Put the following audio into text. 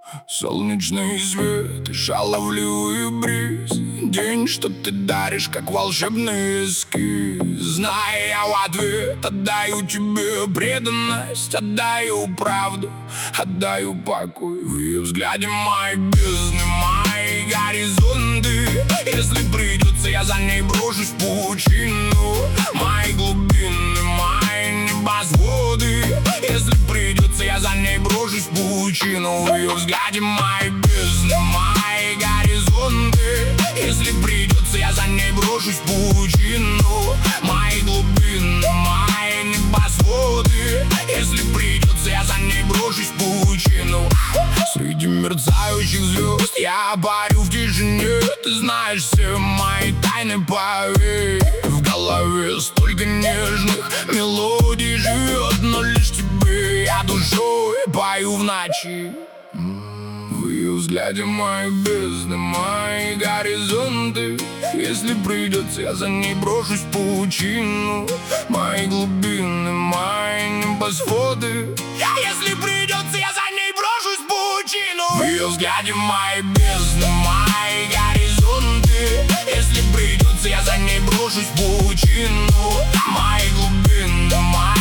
Солнечный свет и шаловливый бриз, день, что ты даришь, как волшебный эскиз. Зная я в ответ, отдаю тебе преданность, отдаю правду, отдаю покой. В ее взгляде мои бездны, мои горизонты. Если придется, я за ней брошусь в пучину. Мои глубины, мои небосводы. Если придется, я за ней брошусь в пучину. В ее взгляде мои бездны, мои горизонты. Если придется, я за ней брошусь в пучину. Мои глубины, мои небосводы. Если придется, я за ней брошусь в пучину. Среди мерцающих звезд я парю в тишине. Ты знаешь все мои тайны, поверь. В голове столько нежных мелодий живет, но лишь тебе я душой пою в ночи. В ее взгляде мои бездны, мои горизонты. Если придется, я за ней брошусь в пучину. Мои глубины, мои небосводы. Если придется, я за ней брошусь в пучину. В ее взгляде мои бездны, мои горизонты. Если придется, я за ней брошусь в пучину. Мои глубины, мои